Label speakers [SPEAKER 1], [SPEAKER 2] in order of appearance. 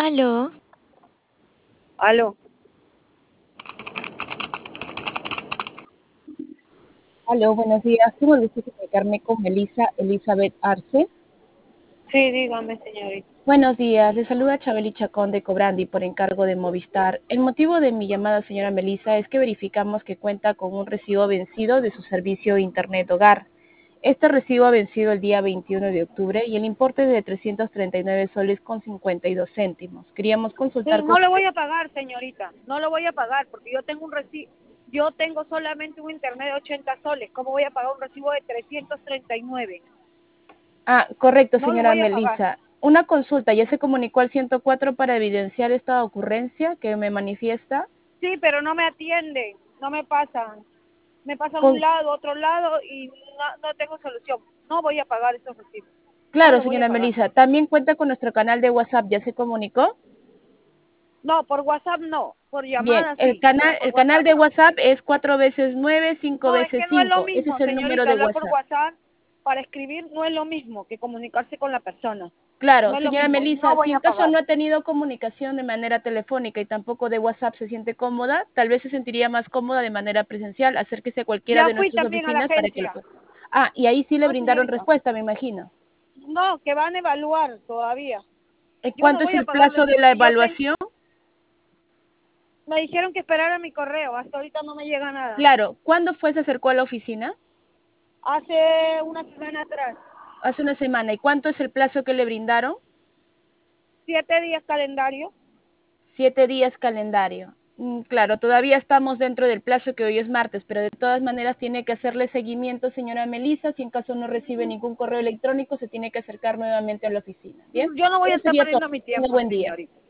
[SPEAKER 1] Aló,
[SPEAKER 2] Aló.
[SPEAKER 3] Aló, buenos días. Tengo el gusto de comunicarme con Melissa Elizabeth Arce.
[SPEAKER 2] Sí, dígame, señorita.
[SPEAKER 3] Buenos días, le saluda Chabeli Chacón de Cobrandi por encargo de Movistar. El motivo de mi llamada, señora Melissa, es que verificamos que cuenta con un recibo vencido de su servicio de Internet Hogar. Este recibo ha vencido el día 21 de octubre y el importe es de 339 soles con 52 céntimos. Queríamos
[SPEAKER 2] Sí,
[SPEAKER 3] consultar con
[SPEAKER 2] no le
[SPEAKER 3] usted.
[SPEAKER 2] voy a pagar, señorita. No le voy a pagar porque yo tengo un recibo. Yo tengo solamente un internet de 80 soles. ¿Cómo voy a pagar un recibo de 339?
[SPEAKER 3] Ah, correcto,
[SPEAKER 2] No le
[SPEAKER 3] señora
[SPEAKER 2] voy a pagar.
[SPEAKER 3] Melissa. Una consulta, ¿ya se comunicó al 104 para evidenciar esta ocurrencia que me manifiesta?
[SPEAKER 2] Sí, pero no me atienden. No me pasan. Me pasan un
[SPEAKER 3] Con...
[SPEAKER 2] lado, otro lado y no tengo solución. No voy a pagar esos recibos. No
[SPEAKER 3] Claro,
[SPEAKER 2] los voy a
[SPEAKER 3] señora
[SPEAKER 2] pagar.
[SPEAKER 3] Melissa, también cuenta con nuestro canal de WhatsApp, ¿ya se comunicó?
[SPEAKER 2] No, por WhatsApp no. Por
[SPEAKER 3] Bien,
[SPEAKER 2] llamada sí, pero por
[SPEAKER 3] el canal
[SPEAKER 2] WhatsApp
[SPEAKER 3] de
[SPEAKER 2] no.
[SPEAKER 3] WhatsApp es 4 veces 9, 5
[SPEAKER 2] No, es
[SPEAKER 3] veces
[SPEAKER 2] que no es lo
[SPEAKER 3] 5. Ese es
[SPEAKER 2] mismo,
[SPEAKER 3] el número
[SPEAKER 2] señorita,
[SPEAKER 3] de
[SPEAKER 2] hablar por
[SPEAKER 3] WhatsApp.
[SPEAKER 2] WhatsApp para escribir no es lo mismo que comunicarse con la persona.
[SPEAKER 3] Claro,
[SPEAKER 2] No es lo
[SPEAKER 3] señora
[SPEAKER 2] mismo y no
[SPEAKER 3] Melissa,
[SPEAKER 2] voy
[SPEAKER 3] si
[SPEAKER 2] a
[SPEAKER 3] en caso
[SPEAKER 2] pagar.
[SPEAKER 3] no ha tenido comunicación de manera telefónica y tampoco de WhatsApp se siente cómoda, tal vez se sentiría más cómoda de manera presencial. Acérquese a cualquiera
[SPEAKER 2] Ya
[SPEAKER 3] de
[SPEAKER 2] fui
[SPEAKER 3] nuestras
[SPEAKER 2] también a la
[SPEAKER 3] oficinas para que lo
[SPEAKER 2] agencia.
[SPEAKER 3] pueda. Ah, y ahí sí le
[SPEAKER 2] No,
[SPEAKER 3] brindaron
[SPEAKER 2] señorita.
[SPEAKER 3] respuesta, me imagino.
[SPEAKER 2] No, que van a evaluar todavía.
[SPEAKER 3] ¿En
[SPEAKER 2] Yo no
[SPEAKER 3] cuánto es
[SPEAKER 2] voy a
[SPEAKER 3] el
[SPEAKER 2] pagarle
[SPEAKER 3] plazo de la
[SPEAKER 2] si yo tengo...
[SPEAKER 3] evaluación?
[SPEAKER 2] Me dijeron que esperara mi correo. Hasta ahorita no me llega nada.
[SPEAKER 3] Claro, ¿cuándo fue, se acercó a la oficina?
[SPEAKER 2] Hace una semana atrás.
[SPEAKER 3] Hace una semana. ¿Y cuánto es el plazo que le brindaron?
[SPEAKER 2] 7 días calendario.
[SPEAKER 3] 7 días calendario. Claro, todavía estamos dentro del plazo que hoy es martes, pero de todas maneras tiene que hacerle seguimiento, señora Melissa. Si en caso no recibe ningún correo electrónico, se tiene que acercar nuevamente a la oficina. ¿Bien?
[SPEAKER 2] Yo no voy a
[SPEAKER 3] Eso
[SPEAKER 2] estar
[SPEAKER 3] sería todo.
[SPEAKER 2] perdiendo mi
[SPEAKER 3] Tenga
[SPEAKER 2] tiempo,
[SPEAKER 3] buen día.
[SPEAKER 2] señorita.